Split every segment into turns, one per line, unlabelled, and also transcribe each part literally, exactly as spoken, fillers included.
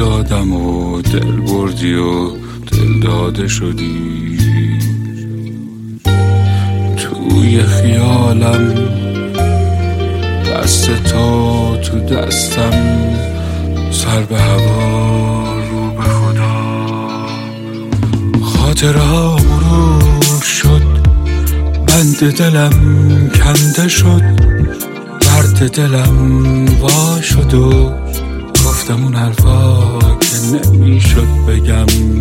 دادم و دل بردی و دل داده شدی. توی خیالم دست تو تو دستم، سر به هوا رو به خدا. خاطرها مرور شد، بند دلم کنده شد، درد دلم وا شد و گفتم اون حرفا که نمیشد بگم.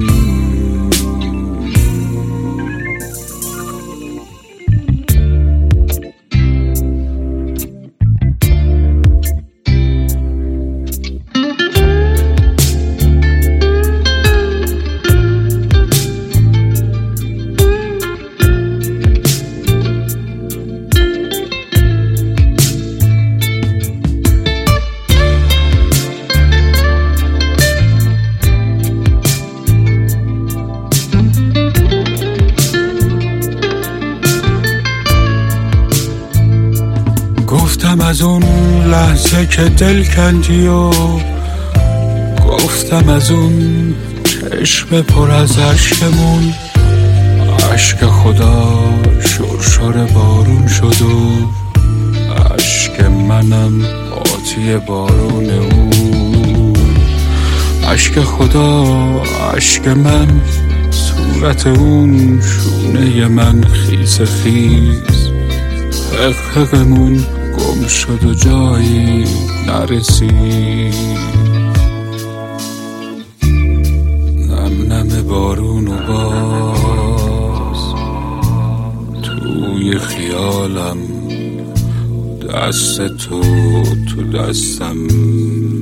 گفتم از اون لحظه که دل کندی و گفتم از اون چشم پر از عشقمون. عشق خدا شرشر بارون شد و عشق منم آتی بارون اون. عشق خدا عشق من، صورت اون شونه من خیز خیز. حقمون گم شد و جایی نرسید. نم نم بارون و باز توی خیالم، دست تو تو دستم.